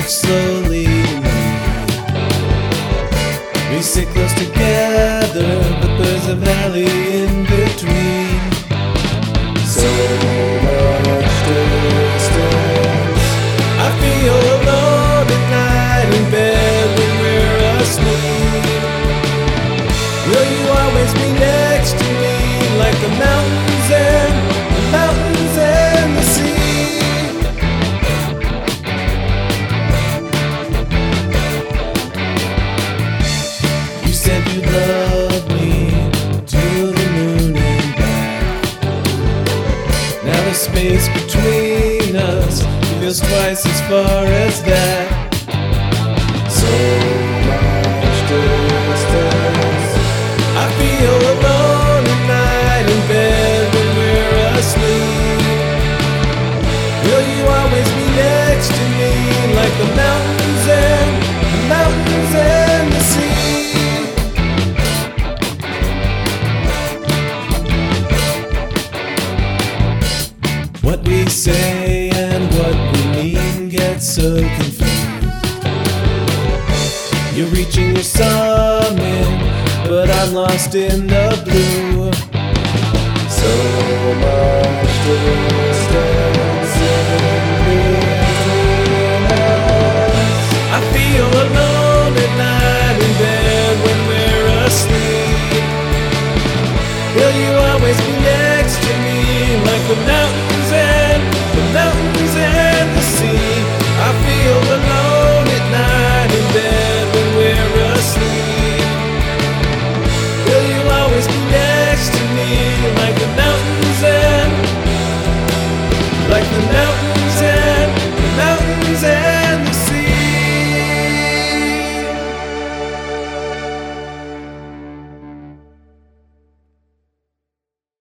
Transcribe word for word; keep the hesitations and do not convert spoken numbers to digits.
drift slowly to me. We sit close together, but there's a valley in between. So much distance. I feel alone at night in bed when we're asleep. Will you always be next to me, like the mountains and the mountains and the sea? You said you'd love me till the moon and back. Now the space between us feels twice as far as that. So much distance. I feel alone at night in bed when we're asleep. Will you always be next to me, like the mountains and the mountains and the sea? What we say and what we mean gets so confused. You're reaching your summit, but I'm lost in the blue. So much distance in between us. I feel alone at night in bed